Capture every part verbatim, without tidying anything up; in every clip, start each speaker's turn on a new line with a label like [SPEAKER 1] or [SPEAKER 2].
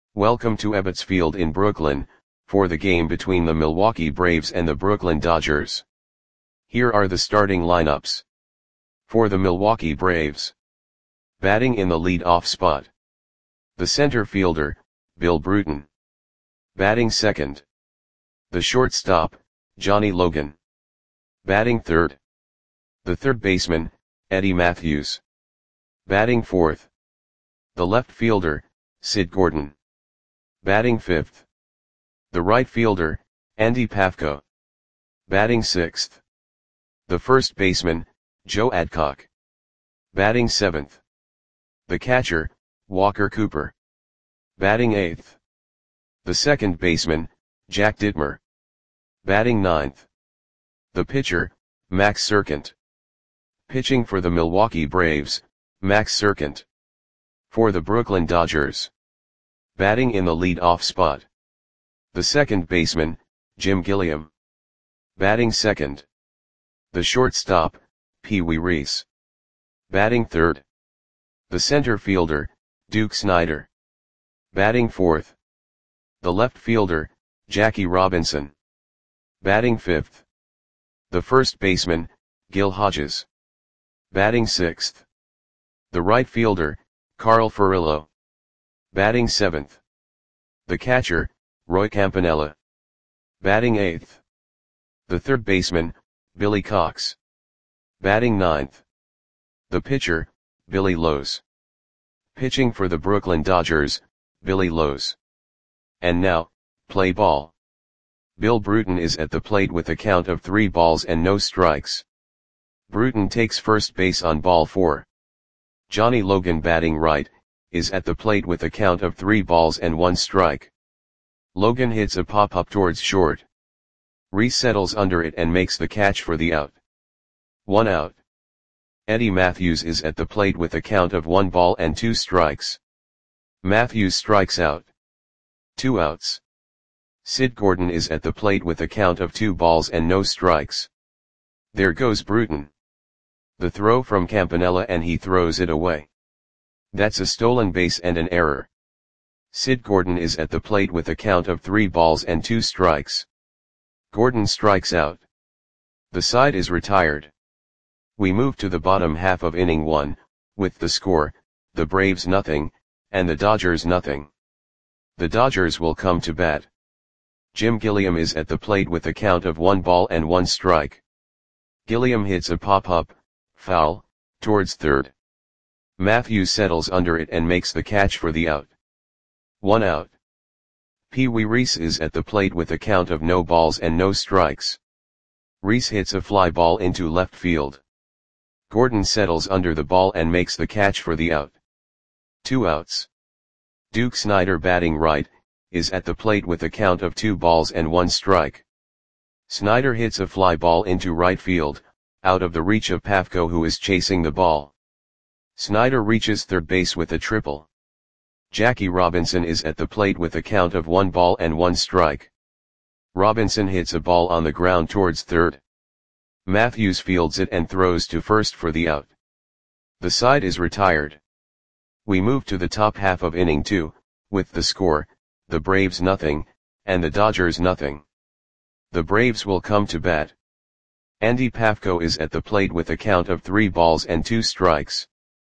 [SPEAKER 1] Welcome to Ebbets Field in Brooklyn, for the game between the Milwaukee Braves and the Brooklyn Dodgers. Here are the starting lineups. For the Milwaukee Braves. Batting in the lead-off spot. The center fielder, Bill Bruton. Batting second. The shortstop, Johnny Logan. Batting third. The third baseman, Eddie Mathews. Batting fourth. The left fielder, Sid Gordon. Batting fifth. The right fielder, Andy Pafko. Batting sixth. The first baseman, Joe Adcock. Batting seventh. The catcher, Walker Cooper. Batting eighth. The second baseman, Jack Dittmer. Batting ninth. The pitcher, Max Serkent. Pitching for the Milwaukee Braves, Max Serkent. For the Brooklyn Dodgers. Batting in the lead-off spot. The second baseman, Jim Gilliam. Batting second. The shortstop, Pee Wee Reese. Batting third. The center fielder, Duke Snider. Batting fourth. The left fielder, Jackie Robinson. Batting fifth. The first baseman, Gil Hodges. Batting sixth. The right fielder, Carl Furillo. Batting seventh. The catcher, Roy Campanella. Batting eighth. The third baseman, Billy Cox. Batting ninth. The pitcher, Billy Lowes. Pitching for the Brooklyn Dodgers, Billy Lowes. And now, play ball. Bill Bruton is at the plate with a count of three balls and no strikes. Bruton takes first base on ball four. Johnny Logan, batting right, is at the plate with a count of three balls and one strike. Logan hits a pop-up towards short. Reese settles under it and makes the catch for the out. One out. Eddie Mathews is at the plate with a count of one ball and two strikes. Mathews strikes out. Two outs. Sid Gordon is at the plate with a count of two balls and no strikes. There goes Bruton. The throw from Campanella and he throws it away. That's a stolen base and an error. Sid Gordon is at the plate with a count of three balls and two strikes. Gordon strikes out. The side is retired. We move to the bottom half of inning one, with the score, the Braves nothing, and the Dodgers nothing. The Dodgers will come to bat. Jim Gilliam is at the plate with a count of one ball and one strike. Gilliam hits a pop-up, foul, towards third. Mathews settles under it and makes the catch for the out. One out. Pee Wee Reese is at the plate with a count of no balls and no strikes. Reese hits a fly ball into left field. Gordon settles under the ball and makes the catch for the out. Two outs. Duke Snider, batting right, is at the plate with a count of two balls and one strike. Snider hits a fly ball into right field, out of the reach of Pafko, who is chasing the ball. Snider reaches third base with a triple. Jackie Robinson is at the plate with a count of one ball and one strike. Robinson hits a ball on the ground towards third. Mathews fields it and throws to first for the out. The side is retired. We move to the top half of inning two, with the score, the Braves nothing, and the Dodgers nothing. The Braves will come to bat. Andy Pafko is at the plate with a count of three balls and two strikes.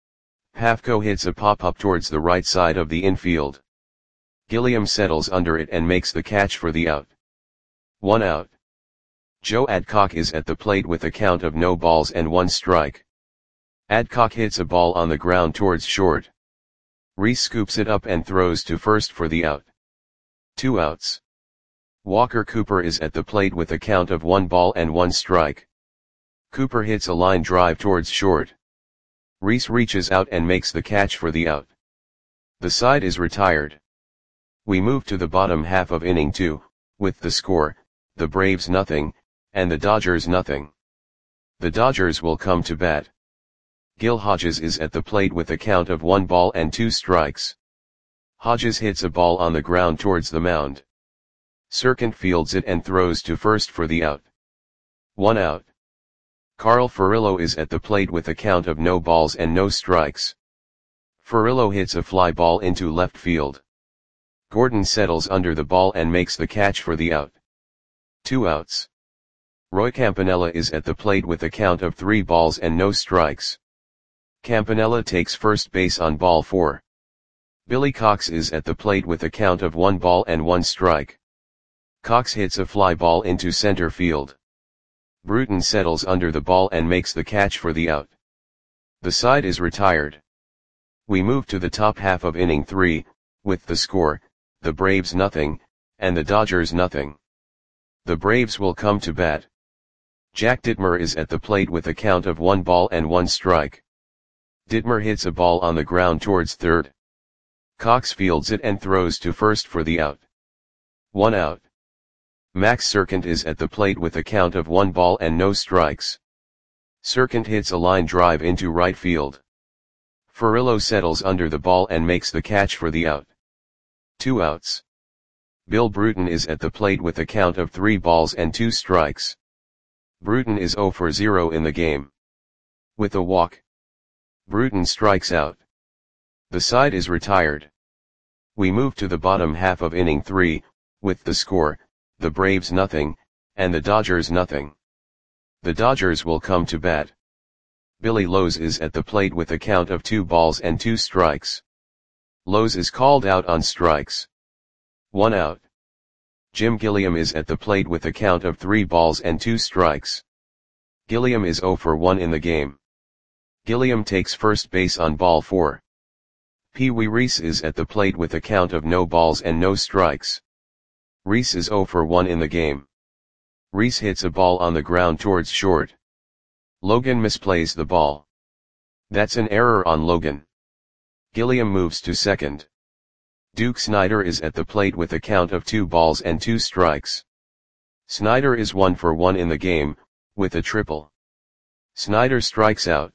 [SPEAKER 1] Pafko hits a pop-up towards the right side of the infield. Gilliam settles under it and makes the catch for the out. One out. Joe Adcock is at the plate with a count of no balls and one strike. Adcock hits a ball on the ground towards short. Reese scoops it up and throws to first for the out. Two outs. Walker Cooper is at the plate with a count of one ball and one strike. Cooper hits a line drive towards short. Reese reaches out and makes the catch for the out. The side is retired. We move to the bottom half of inning two, with the score, the Braves nothing, and the Dodgers nothing. The Dodgers will come to bat. Gil Hodges is at the plate with a count of one ball and two strikes. Hodges hits a ball on the ground towards the mound. Serkent fields it and throws to first for the out. One out. Carl Furillo is at the plate with a count of no balls and no strikes. Furillo hits a fly ball into left field. Gordon settles under the ball and makes the catch for the out. Two outs. Roy Campanella is at the plate with a count of three balls and no strikes. Campanella takes first base on ball four. Billy Cox is at the plate with a count of one ball and one strike. Cox hits a fly ball into center field. Bruton settles under the ball and makes the catch for the out. The side is retired. We move to the top half of inning three, with the score, the Braves nothing, and the Dodgers nothing. The Braves will come to bat. Jack Dittmer is at the plate with a count of one ball and one strike. Dittmer hits a ball on the ground towards third. Cox fields it and throws to first for the out. One out. Max Serkint is at the plate with a count of one ball and no strikes. Serkint hits a line drive into right field. Furillo settles under the ball and makes the catch for the out. Two outs. Bill Bruton is at the plate with a count of three balls and two strikes. Bruton is zero for zero in the game. With a walk, Bruton strikes out. The side is retired. We move to the bottom half of inning three, with the score, the Braves nothing, and the Dodgers nothing. The Dodgers will come to bat. Billy Lowe's is at the plate with a count of two balls and two strikes. Lowe's is called out on strikes. One out. Jim Gilliam is at the plate with a count of three balls and two strikes. Gilliam is zero for one in the game. Gilliam takes first base on ball four. Pee Wee Reese is at the plate with a count of no balls and no strikes. Reese is zero for one in the game. Reese hits a ball on the ground towards short. Logan misplays the ball. That's an error on Logan. Gilliam moves to second. Duke Snider is at the plate with a count of two balls and two strikes. Snider is one for one in the game, with a triple. Snider strikes out.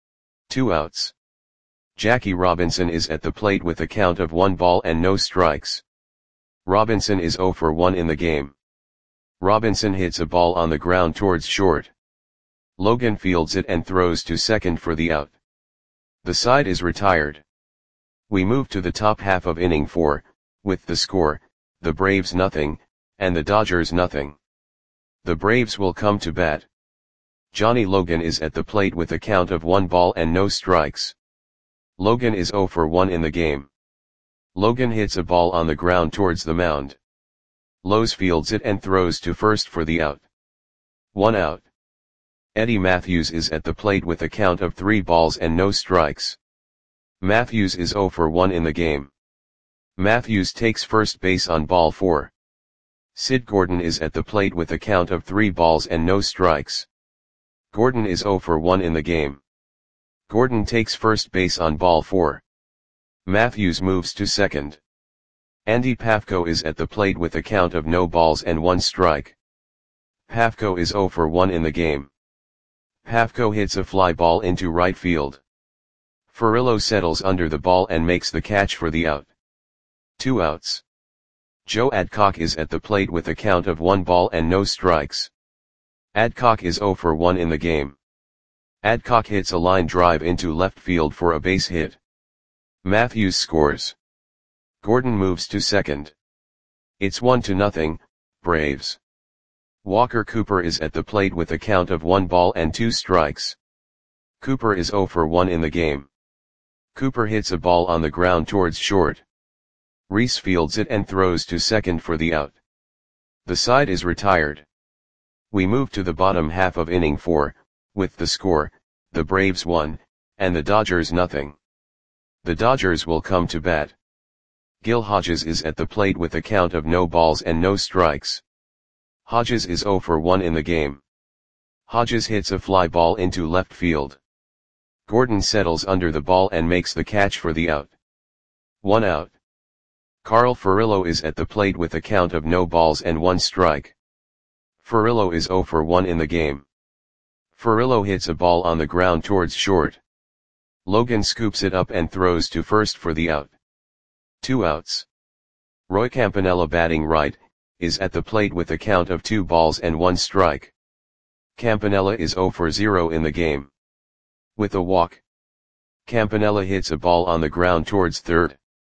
[SPEAKER 1] Two outs. Jackie Robinson is at the plate with a count of one ball and no strikes. Robinson is zero for one in the game. Robinson hits a ball on the ground towards short. Logan fields it and throws to second for the out. The side is retired. We move to the top half of inning four, with the score, the Braves nothing, and the Dodgers nothing. The Braves will come to bat. Johnny Logan is at the plate with a count of one ball and no strikes. Logan is zero for one in the game. Logan hits a ball on the ground towards the mound. Lowe's fields it and throws to first for the out. One out. Eddie Matthews is at the plate with a count of three balls and no strikes. Matthews is zero for one in the game. Matthews takes first base on ball four. Sid Gordon is at the plate with a count of three balls and no strikes. Gordon is zero for one in the game. Gordon takes first base on ball four. Matthews moves to second. Andy Pafko is at the plate with a count of no balls and one strike. Pafko is zero for one in the game. Pafko hits a fly ball into right field. Furillo settles under the ball and makes the catch for the out. Two outs. Joe Adcock is at the plate with a count of one ball and no strikes. Adcock is zero for one in the game. Adcock hits a line drive into left field for a base hit. Matthews scores. Gordon moves to second. It's one to nothing, Braves. Walker Cooper is at the plate with a count of one ball and two strikes. Cooper is zero for one in the game. Cooper hits a ball on the ground towards short. Reese fields it and throws to second for the out. The side is retired. We move to the bottom half of inning four, with the score, the Braves one, and the Dodgers nothing. The Dodgers will come to bat. Gil Hodges is at the plate with a count of no balls and no strikes. Hodges is zero for one in the game. Hodges hits a fly ball into left field. Gordon settles under the ball and makes the catch for the out. One out. Carl Furillo is at the plate with a count of no balls and one strike. Furillo is zero for one in the game. Furillo hits a ball on the ground towards short. Logan scoops it up and throws to first for the out. Two outs. Roy Campanella, batting right, is at the plate with a count of two balls and one strike. Campanella is zero for zero in the game. With a walk, Campanella hits a ball on the ground towards third.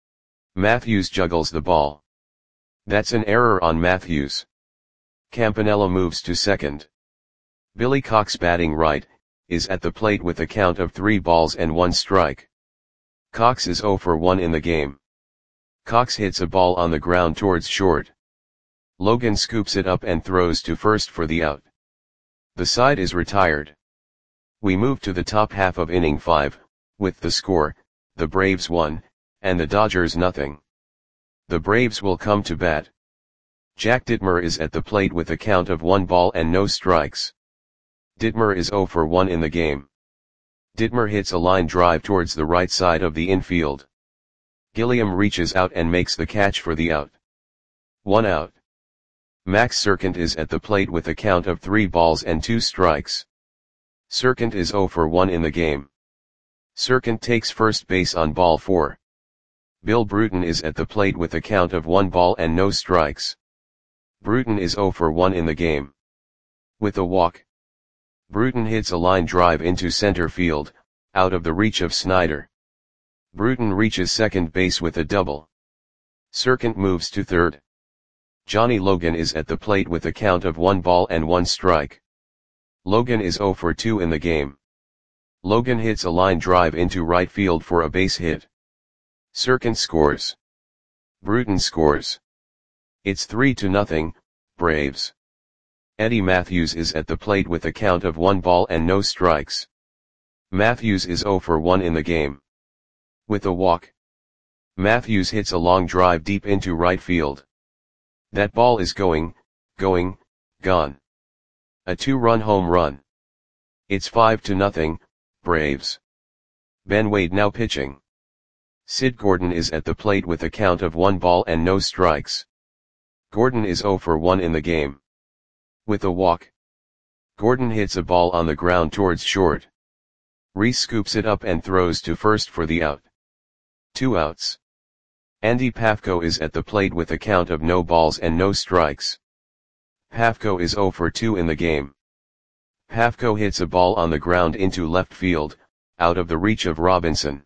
[SPEAKER 1] Matthews juggles the ball. That's an error on Matthews. Campanella moves to second. Billy Cox, batting right, is at the plate with a count of three balls and one strike. Cox is oh for one in the game. Cox hits a ball on the ground towards short. Logan scoops it up and throws to first for the out. The side is retired. We move to the top half of inning five, with the score, the Braves one, and the Dodgers nothing. The Braves will come to bat. Jack Dittmer is at the plate with a count of one ball and no strikes. Dittmer is oh for one in the game. Dittmer hits a line drive towards the right side of the infield. Gilliam reaches out and makes the catch for the out. One out. Max Serkint is at the plate with a count of three balls and two strikes. Serkint is oh for one in the game. Serkint takes first base on ball four. Bill Bruton is at the plate with a count of one ball and no strikes. Bruton is oh for one in the game. With a walk. Bruton hits a line drive into center field, out of the reach of Snyder. Bruton reaches second base with a double. Serkint moves to third. Johnny Logan is at the plate with a count of one ball and one strike. Logan is oh for two in the game. Logan hits a line drive into right field for a base hit. Serkint scores. Bruton scores. It's three to nothing, Braves. Eddie Matthews is at the plate with a count of one ball and no strikes. Matthews is oh for one in the game. With a walk. Matthews hits a long drive deep into right field. That ball is going, going, gone. A two-run home run. It's five to nothing, Braves. Ben Wade now pitching. Sid Gordon is at the plate with a count of one ball and no strikes. Gordon is oh for one in the game. With a walk. Gordon hits a ball on the ground towards short. Reese scoops it up and throws to first for the out. Two outs. Andy Pafko is at the plate with a count of no balls and no strikes. Pafko is oh for two in the game. Pafko hits a ball on the ground into left field, out of the reach of Robinson.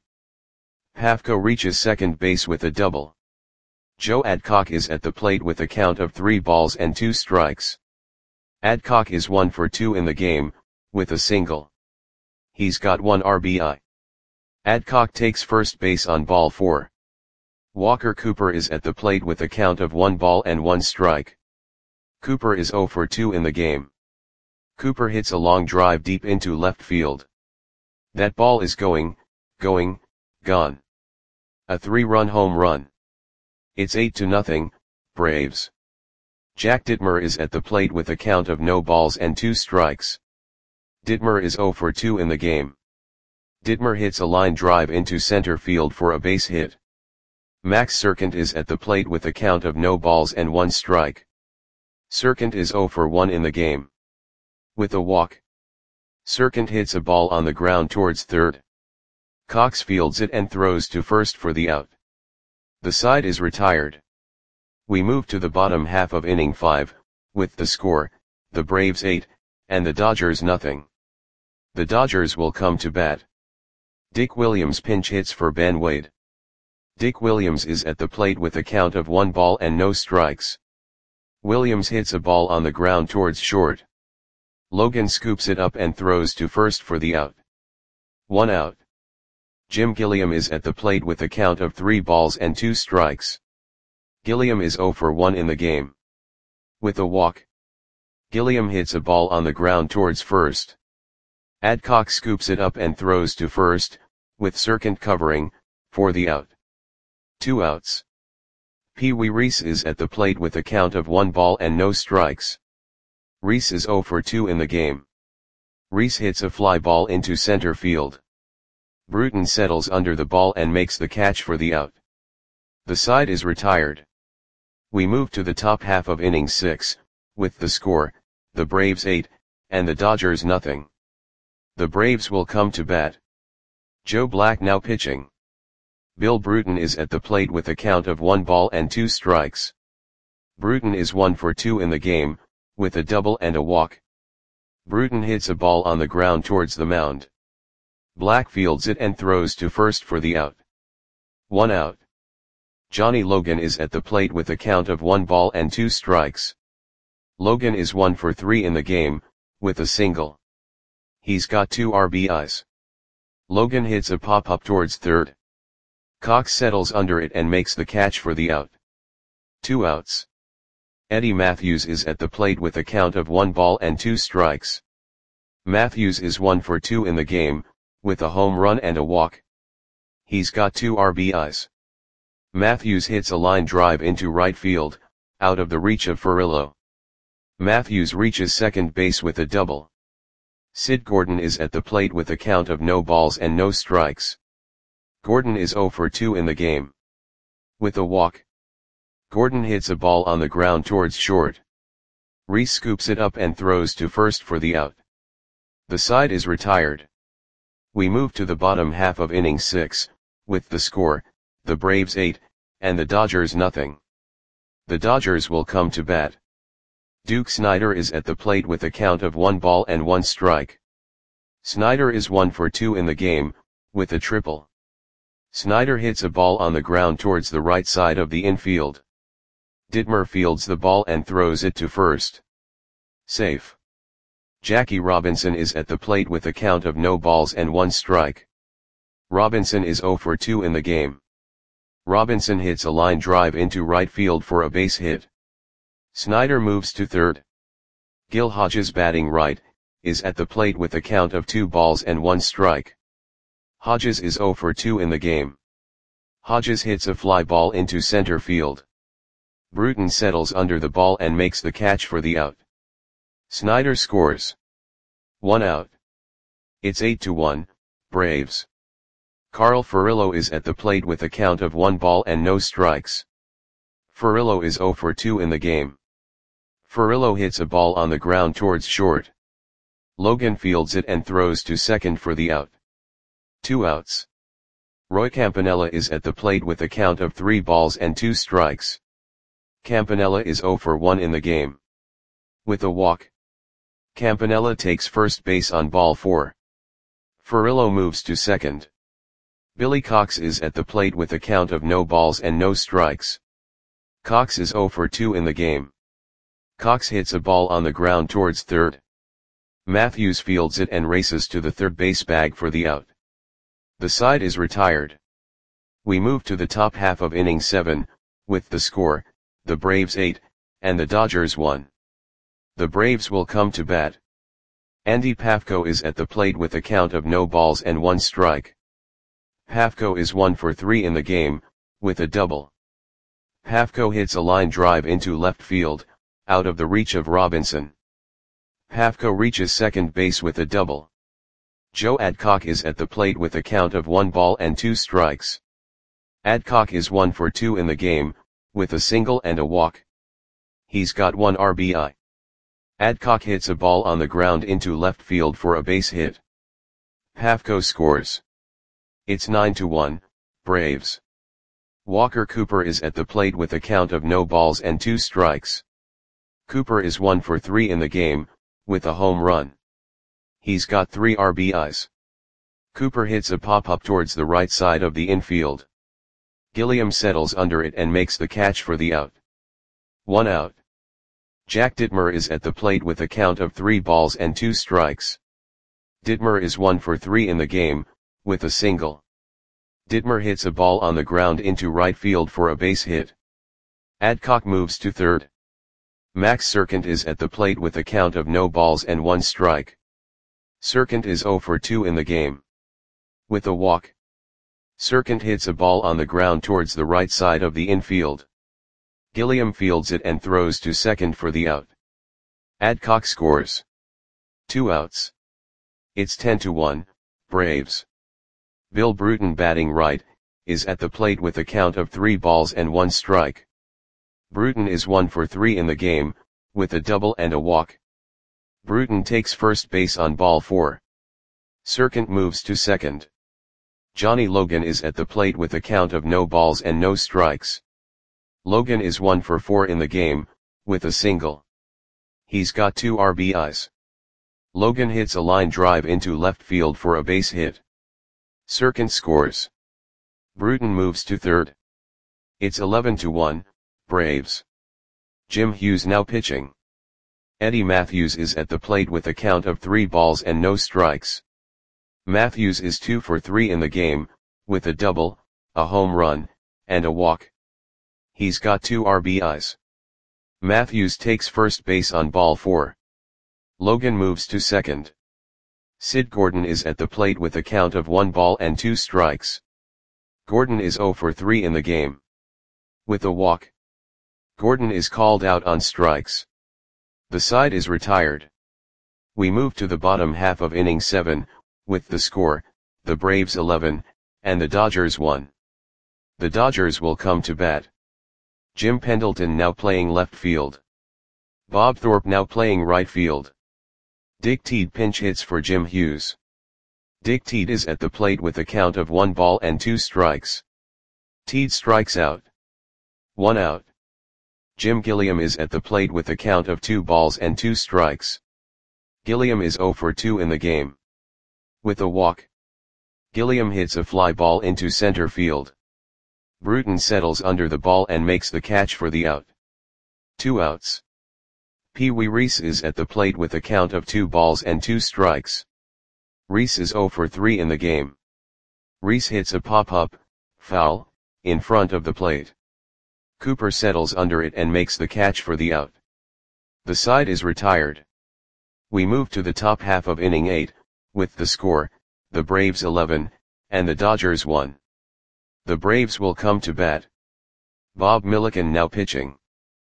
[SPEAKER 1] Pafko reaches second base with a double. Joe Adcock is at the plate with a count of three balls and two strikes. Adcock is one for two in the game, with a single. He's got one R B I. Adcock takes first base on ball four. Walker Cooper is at the plate with a count of one ball and one strike. Cooper is oh for two in the game. Cooper hits a long drive deep into left field. That ball is going, going, gone. A three-run home run. It's eight to nothing, Braves. Jack Dittmer is at the plate with a count of no balls and two strikes. Dittmer is oh for two in the game. Dittmer hits a line drive into center field for a base hit. Max Serkint is at the plate with a count of no balls and one strike. Serkint is oh for one in the game. With a walk. Serkint hits a ball on the ground towards third. Cox fields it and throws to first for the out. The side is retired. We move to the bottom half of inning five, with the score, the Braves eight, and the Dodgers nothing. The Dodgers will come to bat. Dick Williams pinch hits for Ben Wade. Dick Williams is at the plate with a count of one ball and no strikes. Williams hits a ball on the ground towards short. Logan scoops it up and throws to first for the out. One out. Jim Gilliam is at the plate with a count of three balls and two strikes. Gilliam is oh for one in the game. With a walk. Gilliam hits a ball on the ground towards first. Adcock scoops it up and throws to first, with Serkint covering, for the out. Two outs. Pee Wee Reese is at the plate with a count of one ball and no strikes. Reese is oh for two in the game. Reese hits a fly ball into center field. Bruton settles under the ball and makes the catch for the out. The side is retired. We move to the top half of inning six, with the score, the Braves eight, and the Dodgers nothing. The Braves will come to bat. Joe Black now pitching. Bill Bruton is at the plate with a count of one ball and two strikes. Bruton is one for two in the game, with a double and a walk. Bruton hits a ball on the ground towards the mound. Black fields it and throws to first for the out. One out. Johnny Logan is at the plate with a count of one ball and two strikes. Logan is one for three in the game, with a single. He's got two R B Is. Logan hits a pop-up towards third. Cox settles under it and makes the catch for the out. Two outs. Eddie Matthews is at the plate with a count of one ball and two strikes. Matthews is one for two in the game, with a home run and a walk. He's got two R B Is. Matthews hits a line drive into right field, out of the reach of Furillo. Matthews reaches second base with a double. Sid Gordon is at the plate with a count of no balls and no strikes. Gordon is zero for two in the game. With a walk. Gordon hits a ball on the ground towards short. Reese scoops it up and throws to first for the out. The side is retired. We move to the bottom half of inning six, with the score, the Braves eight, and the Dodgers nothing. The Dodgers will come to bat. Duke Snider is at the plate with a count of one ball and one strike. Snider is one for two in the game, with a triple. Snider hits a ball on the ground towards the right side of the infield. Ditmer fields the ball and throws it to first. Safe. Jackie Robinson is at the plate with a count of no balls and one strike. Robinson is zero for two in the game. Robinson hits a line drive into right field for a base hit. Snider moves to third. Gil Hodges, batting right, is at the plate with a count of two balls and one strike. Hodges is zero for two in the game. Hodges hits a fly ball into center field. Bruton settles under the ball and makes the catch for the out. Snider scores. One out. It's eight to one, Braves. Carl Furillo is at the plate with a count of one ball and no strikes. Furillo is zero for two in the game. Furillo hits a ball on the ground towards short. Logan fields it and throws to second for the out. Two outs. Roy Campanella is at the plate with a count of three balls and two strikes. Campanella is zero for one in the game. With a walk. Campanella takes first base on ball four. Furillo moves to second. Billy Cox is at the plate with a count of no balls and no strikes. Cox is zero for two in the game. Cox hits a ball on the ground towards third. Matthews fields it and races to the third base bag for the out. The side is retired. We move to the top half of inning seven, with the score, the Braves eight, and the Dodgers one. The Braves will come to bat. Andy Pafko is at the plate with a count of no balls and one strike. Pafko is one for three in the game, with a double. Pafko hits a line drive into left field, out of the reach of Robinson. Pafko reaches second base with a double. Joe Adcock is at the plate with a count of one ball and two strikes. Adcock is one for two in the game, with a single and a walk. He's got one R B I. Adcock hits a ball on the ground into left field for a base hit. Pafko scores. It's nine to one, Braves. Walker Cooper is at the plate with a count of no balls and two strikes. Cooper is one for three in the game, with a home run. He's got three R B Is. Cooper hits a pop-up towards the right side of the infield. Gilliam settles under it and makes the catch for the out. One out. Jack Ditmer is at the plate with a count of three balls and two strikes. Ditmer is one for three in the game, with a single. Ditmer hits a ball on the ground into right field for a base hit. Adcock moves to third. Max Serkint is at the plate with a count of no balls and one strike. Serkint is zero for two in the game. With a walk. Serkint hits a ball on the ground towards the right side of the infield. Gilliam fields it and throws to second for the out. Adcock scores. Two outs. It's ten to one, Braves. Bill Bruton, batting right, is at the plate with a count of three balls and one strike. Bruton is one for three in the game, with a double and a walk. Bruton takes first base on ball four. Serkint moves to second. Johnny Logan is at the plate with a count of no balls and no strikes. Logan is one for four in the game, with a single. He's got two R B Is. Logan hits a line drive into left field for a base hit. Serkint scores. Bruton moves to third. It's eleven to one, Braves. Jim Hughes now pitching. Eddie Matthews is at the plate with a count of three balls and no strikes. Matthews is two for three in the game, with a double, a home run, and a walk. He's got two R B Is. Matthews takes first base on ball four. Logan moves to second. Sid Gordon is at the plate with a count of one ball and two strikes. Gordon is zero for three in the game. With a walk. Gordon is called out on strikes. The side is retired. We move to the bottom half of inning seven, with the score, the Braves eleven, and the Dodgers one. The Dodgers will come to bat. Jim Pendleton now playing left field. Bob Thorpe now playing right field. Dick Teed pinch hits for Jim Hughes. Dick Teed is at the plate with a count of one ball and two strikes. Teed strikes out. One out. Jim Gilliam is at the plate with a count of two balls and two strikes. Gilliam is zero for two in the game. With a walk. Gilliam hits a fly ball into center field. Bruton settles under the ball and makes the catch for the out. Two outs. Pee Wee Reese is at the plate with a count of two balls and two strikes. Reese is zero for three in the game. Reese hits a pop-up, foul, in front of the plate. Cooper settles under it and makes the catch for the out. The side is retired. We move to the top half of inning eight, with the score, the Braves eleven, and the Dodgers one. The Braves will come to bat. Bob Milliken now pitching.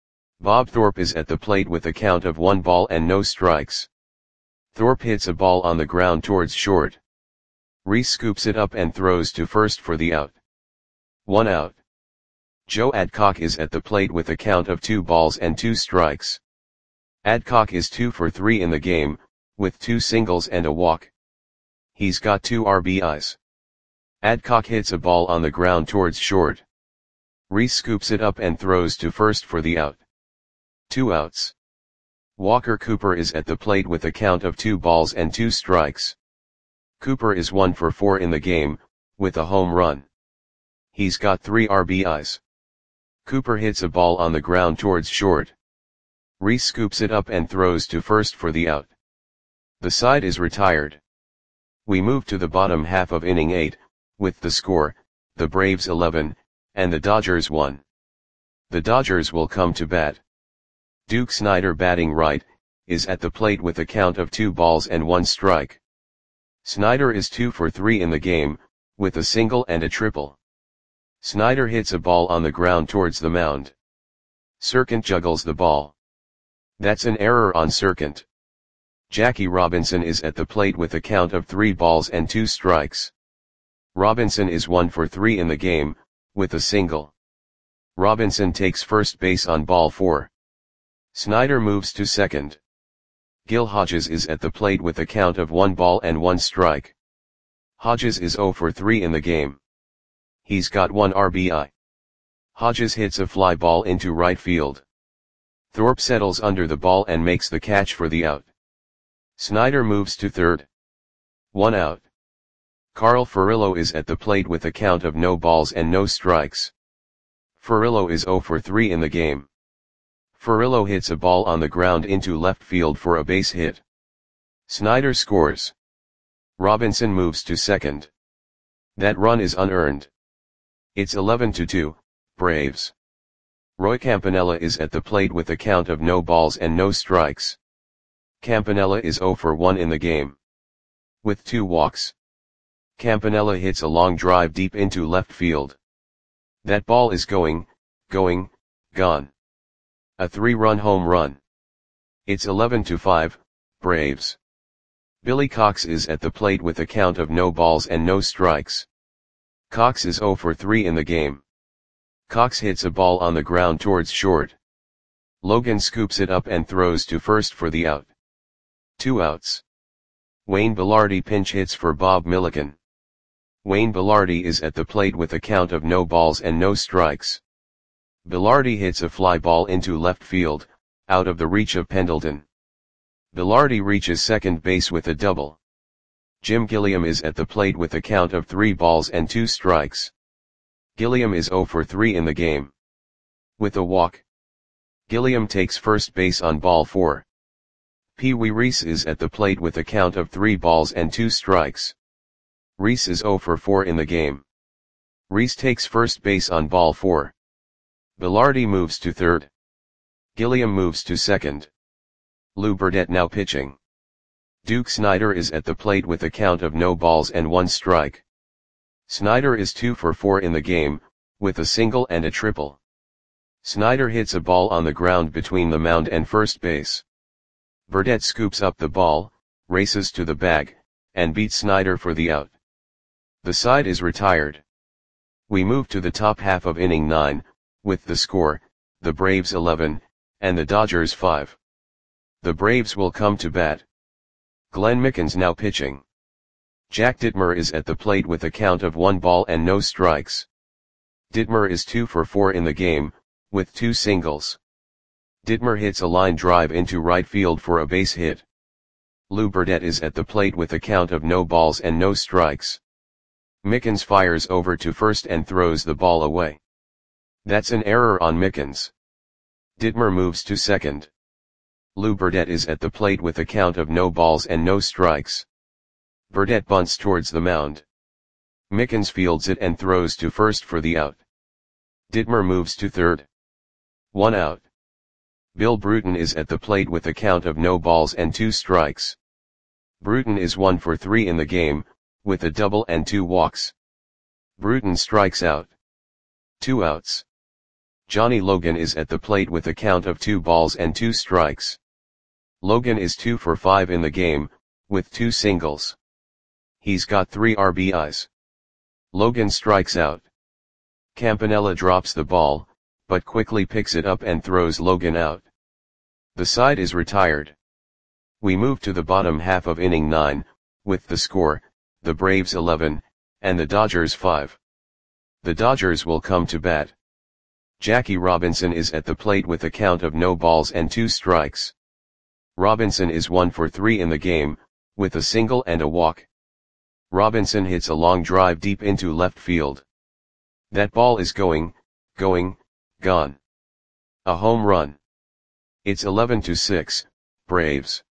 [SPEAKER 1] Bob Thorpe is at the plate with a count of one ball and no strikes. Thorpe hits a ball on the ground towards short. Reese scoops it up and throws to first for the out. One out. Joe Adcock is at the plate with a count of two balls and two strikes. Adcock is two for three in the game, with two singles and a walk. He's got two R B Is. Adcock hits a ball on the ground towards short. Reese scoops it up and throws to first for the out. Two outs. Walker Cooper is at the plate with a count of two balls and two strikes. Cooper is one for four in the game, with a home run. He's got three R B Is. Cooper hits a ball on the ground towards short. Reese scoops it up and throws to first for the out. The side is retired. We move to the bottom half of inning eight, with the score, the Braves eleven, and the Dodgers one. The Dodgers will come to bat. Duke Snider batting right, is at the plate with a count of two balls and one strike. Snider is two for three in the game, with a single and a triple. Snider hits a ball on the ground towards the mound. Serkant juggles the ball. That's an error on Serkant. Jackie Robinson is at the plate with a count of three balls and two strikes. Robinson is one for three in the game, with a single. Robinson takes first base on ball four. Snider moves to second. Gil Hodges is at the plate with a count of one ball and one strike. Hodges is zero for three in the game. He's got one R B I. Hodges hits a fly ball into right field. Thorpe settles under the ball and makes the catch for the out. Snider moves to third. One out. Carl Furillo is at the plate with a count of no balls and no strikes. Furillo is zero for three in the game. Furillo hits a ball on the ground into left field for a base hit. Snider scores. Robinson moves to second. That run is unearned. It's eleven to two, Braves. Roy Campanella is at the plate with a count of no balls and no strikes. Campanella is zero for one in the game. With two walks. Campanella hits a long drive deep into left field. That ball is going, going, gone. A three-run home run. It's eleven to five, Braves. Billy Cox is at the plate with a count of no balls and no strikes. Cox is zero for three in the game. Cox hits a ball on the ground towards short. Logan scoops it up and throws to first for the out. Two outs. Wayne Belardi pinch hits for Bob Milliken. Wayne Belardi is at the plate with a count of no balls and no strikes. Belardi hits a fly ball into left field, out of the reach of Pendleton. Belardi reaches second base with a double. Jim Gilliam is at the plate with a count of three balls and two strikes. Gilliam is zero for three in the game. With a walk, Gilliam takes first base on ball four. Pee Wee Reese is at the plate with a count of three balls and two strikes. Reese is zero for four in the game. Reese takes first base on ball four. Bilardi moves to third. Gilliam moves to second. Lou Burdette now pitching. Duke Snider is at the plate with a count of no balls and one strike. Snider is two for four in the game, with a single and a triple. Snider hits a ball on the ground between the mound and first base. Burdette scoops up the ball, races to the bag, and beats Snider for the out. The side is retired. We move to the top half of inning nine, with the score, the Braves eleven, and the Dodgers five. The Braves will come to bat. Glenn Mickens now pitching. Jack Dittmer is at the plate with a count of one ball and no strikes. Dittmer is two for four in the game, with two singles. Dittmer hits a line drive into right field for a base hit. Lou Burdette is at the plate with a count of no balls and no strikes. Mickens fires over to first and throws the ball away. That's an error on Mickens. Dittmer moves to second. Lou Burdette is at the plate with a count of no balls and no strikes. Burdette bunts towards the mound. Mickens fields it and throws to first for the out. Dittmer moves to third. One out. Bill Bruton is at the plate with a count of no balls and two strikes. Bruton is one for three in the game, with a double and two walks. Bruton strikes out. Two outs. Johnny Logan is at the plate with a count of two balls and two strikes. Logan is two for five in the game, with two singles. He's got three R B Is. Logan strikes out. Campanella drops the ball, but quickly picks it up and throws Logan out. The side is retired. We move to the bottom half of inning nine, with the score, the Braves eleven, and the Dodgers five. The Dodgers will come to bat. Jackie Robinson is at the plate with a count of no balls and two strikes. Robinson is one for three in the game, with a single and a walk. Robinson hits a long drive deep into left field. That ball is going, going, gone. A home run. It's eleven to six, Braves.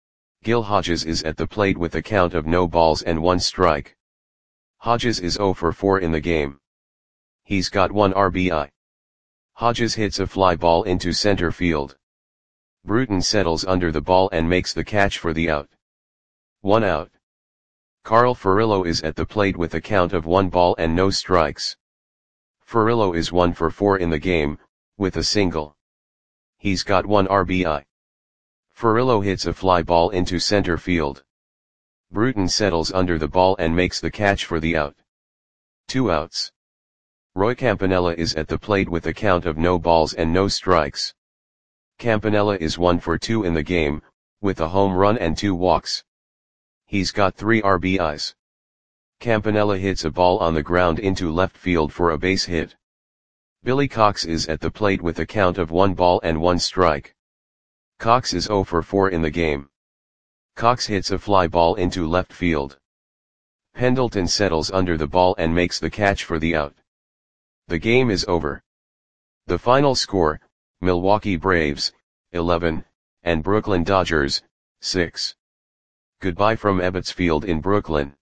[SPEAKER 1] Gil Hodges is at the plate with a count of no balls and one strike. Hodges is zero for four in the game. He's got one R B I. Hodges hits a fly ball into center field. Bruton settles under the ball and makes the catch for the out. One out. Carl Furillo is at the plate with a count of one ball and no strikes. Furillo is one for four in the game, with a single. He's got one R B I. Furillo hits a fly ball into center field. Bruton settles under the ball and makes the catch for the out. Two outs. Roy Campanella is at the plate with a count of no balls and no strikes. Campanella is one for two in the game, with a home run and two walks. He's got three R B Is. Campanella hits a ball on the ground into left field for a base hit. Billy Cox is at the plate with a count of one ball and one strike. Cox is zero for four in the game. Cox hits a fly ball into left field. Pendleton settles under the ball and makes the catch for the out. The game is over. The final score, Milwaukee Braves, eleven, and Brooklyn Dodgers, six. Goodbye from Ebbets Field in Brooklyn.